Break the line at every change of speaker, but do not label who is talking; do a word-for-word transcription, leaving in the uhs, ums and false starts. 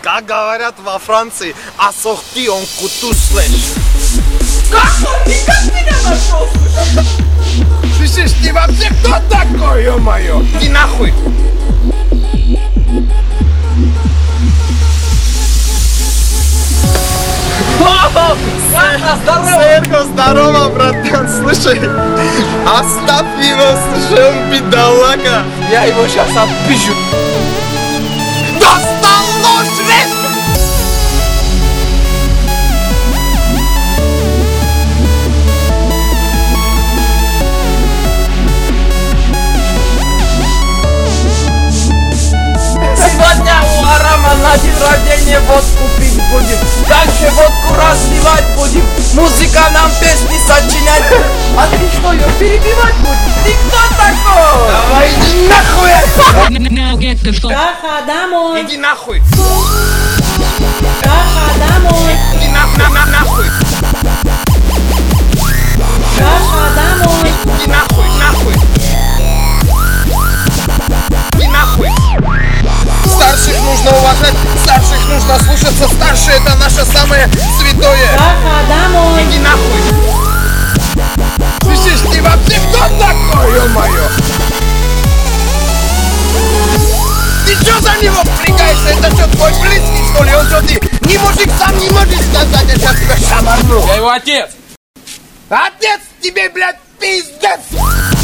Как говорят во Франции, ассорти он куту слэш.
Как он? Ты как меня нашел?
Слышишь, ты вообще кто такой, ё-моё? Иди нахуй!
Здорово!
Серго, здорово, братан, слушай, оставь его, слушай, он бедолага.
Я его сейчас отпизжу.
Достал нож, режь!
Сегодня у Арама на день рождения водку пить будем. Дальше водку разливать будем. Музыка нам песни сочинять. А ты что, ее перебивать будешь? Ты кто такой?
Давай, иди нахуй!
Now get the fuck.
Каха домой,
Иди нахуй!
Каха домой,
Иди на, на, на, нахуй!
Каха домой,
Иди нахуй, нахуй! Иди нахуй! Старших нужно уважать, старших нужно слушаться, старшие это наше самое святое!
Каха домой,
Иди нахуй! Слышишь, ты вообще кто такой, ё-моё? Ты чё за него впрягаешься? Это что, твой близкий, что ли? Он что, ты не мужик, сам не можешь сказать, я сейчас тебя шамарну!
Я его отец.
Отец тебе, блядь, пиздец!